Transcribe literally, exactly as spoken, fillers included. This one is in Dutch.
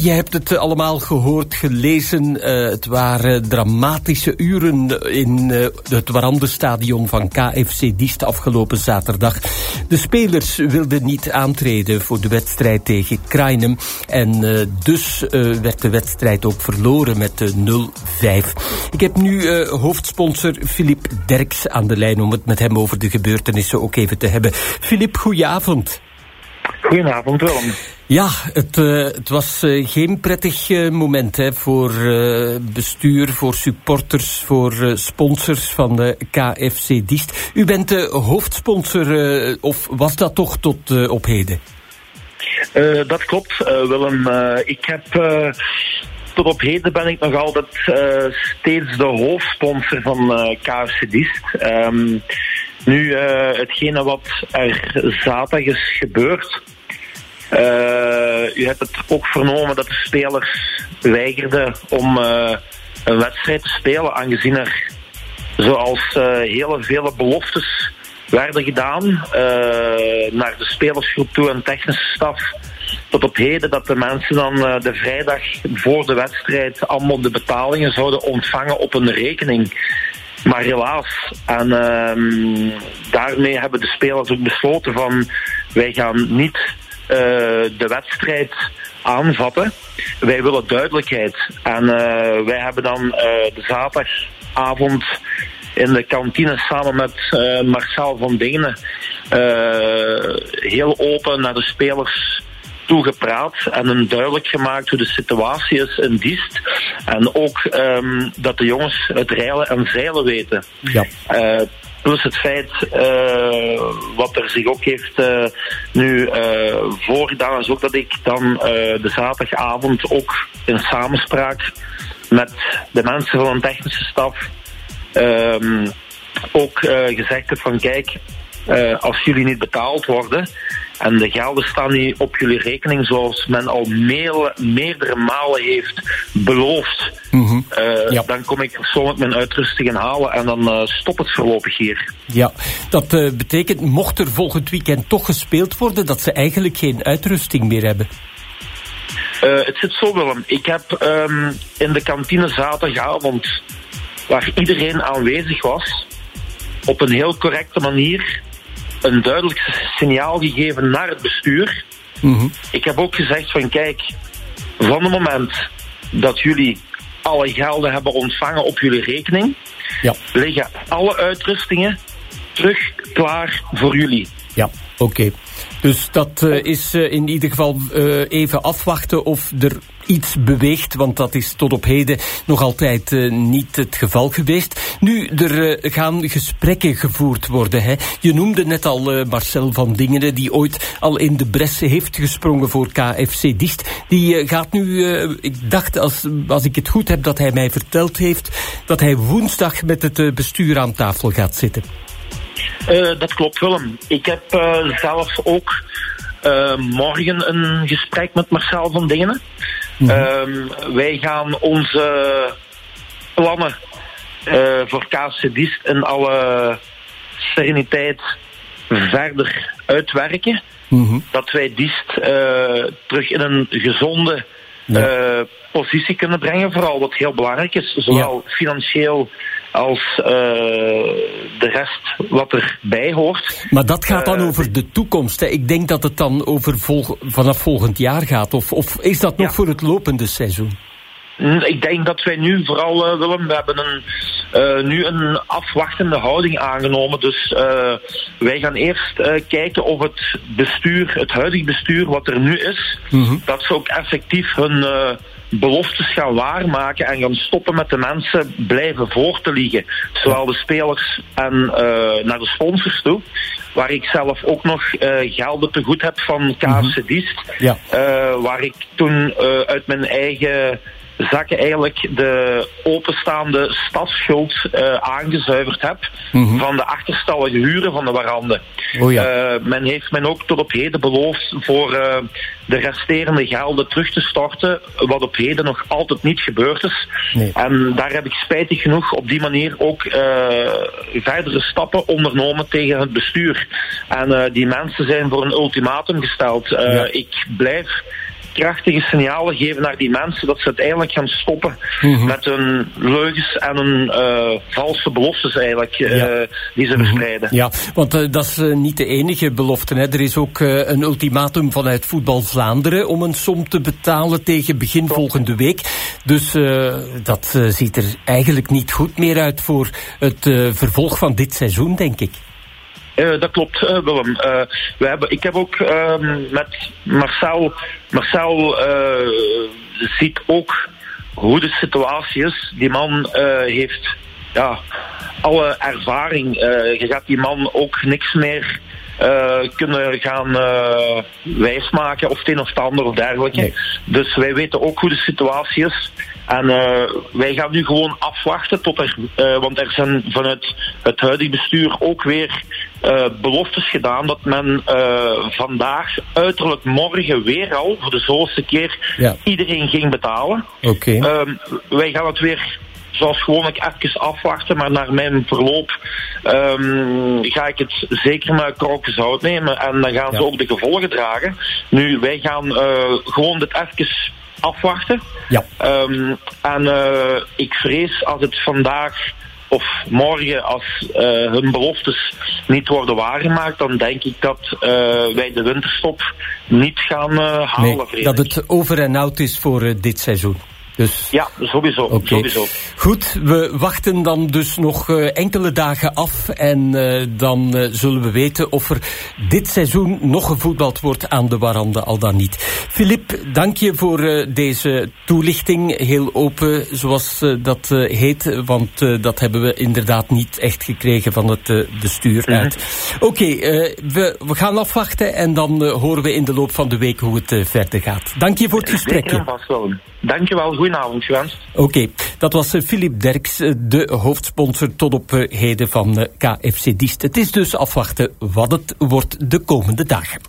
je hebt het allemaal gehoord, gelezen. Uh, het waren dramatische uren in uh, het Warandenstadion van K F C Diest afgelopen zaterdag. De spelers wilden niet aantreden voor de wedstrijd tegen Krainem. En uh, dus uh, werd de wedstrijd ook verloren met uh, nul vijf. Ik heb nu uh, hoofdsponsor Filip Derks aan de lijn om het met hem over de gebeurtenissen ook even te hebben. Filip, goedenavond. Goedenavond, Willem. Ja, het, uh, het was uh, geen prettig uh, moment hè, voor uh, bestuur, voor supporters, voor uh, sponsors van de K F C Diest. U bent de hoofdsponsor, uh, of was dat toch tot uh, op heden? Uh, dat klopt, uh, Willem. Uh, ik heb... Uh, tot op heden ben ik nog altijd uh, steeds de hoofdsponsor van uh, K F C Diest. Um, nu, uh, hetgene wat er zaterdag is gebeurd... Uh, u hebt het ook vernomen dat de spelers weigerden om uh, een wedstrijd te spelen, aangezien er zoals uh, hele vele beloftes werden gedaan uh, naar de spelersgroep toe en technische staf. Tot op heden dat de mensen dan uh, de vrijdag voor de wedstrijd allemaal de betalingen zouden ontvangen op een rekening. Maar helaas, en uh, daarmee hebben de spelers ook besloten van wij gaan niet Uh, de wedstrijd aanvatten. Wij willen duidelijkheid. En uh, wij hebben dan uh, de zaterdagavond in de kantine samen met uh, Marcel van Dingenen uh, heel open naar de spelers toegepraat en hun duidelijk gemaakt hoe de situatie is in Diest. En ook um, dat de jongens het reilen en zeilen weten. Ja. Uh, Plus het feit uh, wat er zich ook heeft uh, nu uh, voorgedaan, is ook dat ik dan uh, de zaterdagavond ook in samenspraak met de mensen van een technische staf um, ook uh, gezegd heb van kijk, uh, als jullie niet betaald worden en de gelden staan niet op jullie rekening zoals men al meerdere, meerdere malen heeft beloofd, mm-hmm. uh, ja. dan kom ik persoonlijk mijn uitrustingen halen en dan uh, stopt het voorlopig hier. Ja, dat uh, betekent, mocht er volgend weekend toch gespeeld worden, dat ze eigenlijk geen uitrusting meer hebben? Uh, het zit zo, Willem. Ik heb um, in de kantine zaterdagavond, waar iedereen aanwezig was, op een heel correcte manier een duidelijk signaal gegeven naar het bestuur. Mm-hmm. Ik heb ook gezegd van kijk, van het moment dat jullie alle gelden hebben ontvangen op jullie rekening, ja. liggen alle uitrustingen terug klaar voor jullie. Ja, oké. Okay. Dus dat uh, is uh, in ieder geval uh, even afwachten of er iets beweegt, want dat is tot op heden nog altijd uh, niet het geval geweest. Nu, er uh, gaan gesprekken gevoerd worden. Hè. Je noemde net al uh, Marcel van Dingenen, die ooit al in de bres heeft gesprongen voor K F C Diest. Die uh, gaat nu, uh, ik dacht, als, als ik het goed heb, dat hij mij verteld heeft, dat hij woensdag met het uh, bestuur aan tafel gaat zitten. Uh, dat klopt, Willem. Ik heb uh, zelf ook uh, morgen een gesprek met Marcel van Dingenen. Mm-hmm. Uh, wij gaan onze plannen uh, voor K F C Diest in alle sereniteit verder uitwerken. Mm-hmm. Dat wij Diest uh, terug in een gezonde ja. uh, positie kunnen brengen. Vooral wat heel belangrijk is, zowel ja. financieel als uh, de rest wat erbij hoort. Maar dat gaat dan uh, over de toekomst. Hè? Ik denk dat het dan over vol- vanaf volgend jaar gaat. Of, of is dat nog ja. voor het lopende seizoen? Ik denk dat wij nu vooral, uh, Willem, we hebben een, uh, nu een afwachtende houding aangenomen. Dus uh, wij gaan eerst uh, kijken of het bestuur, het huidige bestuur wat er nu is, mm-hmm. dat ze ook effectief hun uh, beloftes gaan waarmaken en gaan stoppen met de mensen blijven voor te liegen. Zowel de spelers en uh, naar de sponsors toe. Waar ik zelf ook nog uh, gelden te goed heb van K F C Diest. Ja. Uh, waar ik toen uh, uit mijn eigen zakken eigenlijk de openstaande stadsschuld uh, aangezuiverd heb mm-hmm. van de achterstallige huren van de Warande. Oh ja. uh, men heeft men ook tot op heden beloofd voor uh, de resterende gelden terug te storten, wat op heden nog altijd niet gebeurd is. Nee. En daar heb ik spijtig genoeg op die manier ook uh, verdere stappen ondernomen tegen het bestuur. En uh, die mensen zijn voor een ultimatum gesteld. Uh, ja. Ik blijf krachtige signalen geven naar die mensen dat ze uiteindelijk gaan stoppen mm-hmm. met hun leugens en hun uh, valse beloftes eigenlijk uh, ja. die ze mm-hmm. verspreiden. Ja, want uh, dat is uh, niet de enige belofte. Hè. Er is ook uh, een ultimatum vanuit Voetbal Vlaanderen om een som te betalen tegen begin Top. volgende week. Dus uh, dat uh, ziet er eigenlijk niet goed meer uit voor het uh, vervolg van dit seizoen, denk ik. Uh, dat klopt, uh, Willem. Uh, we hebben, ik heb ook uh, met Marcel... Marcel uh, ziet ook hoe de situatie is. Die man uh, heeft ja, alle ervaring. Uh, je gaat die man ook niks meer uh, kunnen gaan uh, wijsmaken of het een of het ander of dergelijke. Nee. Dus wij weten ook hoe de situatie is. En uh, wij gaan nu gewoon afwachten tot er, uh, want er zijn vanuit het huidige bestuur ook weer uh, beloftes gedaan dat men uh, vandaag, uiterlijk morgen weer al, voor de zoveelste keer, ja. iedereen ging betalen. Okay. Um, wij gaan het weer zoals gewoonlijk even afwachten, maar naar mijn verloop um, ga ik het zeker met krokjes zout nemen en dan gaan ja. ze ook de gevolgen dragen. Nu, wij gaan uh, gewoon dit even afwachten. Ja. Um, en uh, ik vrees als het vandaag of morgen als uh, hun beloftes niet worden waargemaakt, dan denk ik dat uh, wij de winterstop niet gaan uh, halen. Nee, dat het over en out is voor uh, dit seizoen. Dus... Ja, sowieso, okay. sowieso. Goed, we wachten dan dus nog uh, enkele dagen af en uh, dan uh, zullen we weten of er dit seizoen nog gevoetbald wordt aan de Warande, al dan niet. Filip, dank je voor uh, deze toelichting. Heel open, zoals uh, dat uh, heet, want uh, dat hebben we inderdaad niet echt gekregen van het uh, bestuur mm-hmm. uit. Oké, okay, uh, we, we gaan afwachten en dan uh, horen we in de loop van de week hoe het uh, verder gaat. Dank je voor het gesprek. Dank je wel, goedenavond gewenst. Oké, okay, dat was Filip Derks, de hoofdsponsor tot op heden van K F C Diest. Het is dus afwachten wat het wordt de komende dagen.